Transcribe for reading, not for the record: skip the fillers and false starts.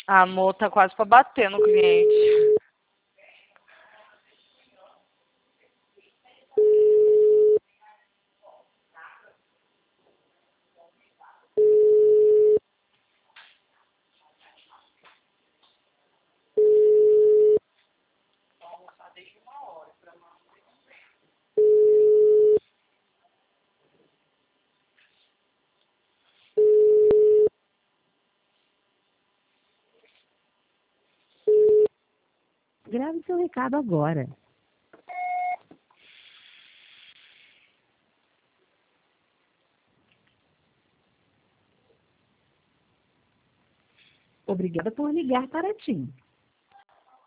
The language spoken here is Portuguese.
Amor, tá quase pra bater no cliente. Grave seu recado agora. Obrigada por ligar para a TIM.